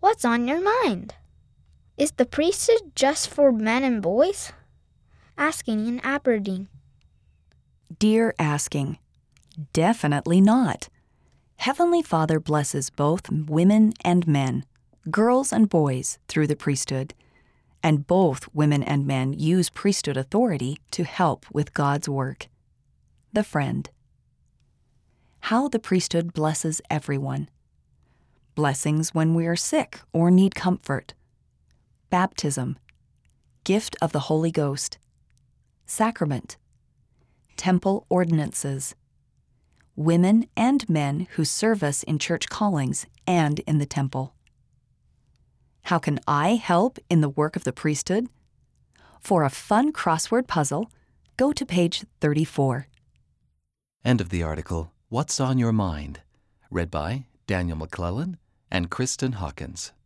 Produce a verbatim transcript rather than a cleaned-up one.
What's on your mind? Is the priesthood just for men and boys? Asking in Aberdeen. Dear Asking, definitely not. Heavenly Father blesses both women and men, girls and boys, through the priesthood, and both women and men use priesthood authority to help with God's work. The Friend. How the priesthood blesses everyone. Blessings when we are sick or need comfort. Baptism. Gift of the Holy Ghost. Sacrament. Temple ordinances. Women and men who serve us in church callings and in the temple. How can I help in the work of the priesthood? For a fun crossword puzzle, go to page thirty-four. End of the article, What's on Your Mind? Read by Daniel McClellan and Kristen Hawkins.